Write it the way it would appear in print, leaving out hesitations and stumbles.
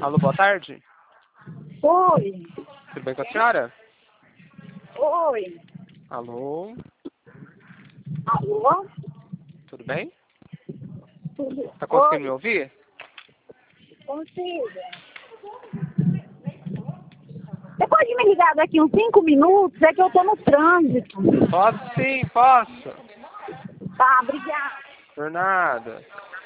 Alô, boa tarde. Oi. Tudo bem com a senhora? Oi. Alô, Alô? tudo bem? Tudo? Tá conseguindo me Oi. ouvir? Consigo. Você pode me ligar daqui uns 5 minutos? É que eu tô no trânsito. Posso sim, posso. Tá, obrigada. Por nada.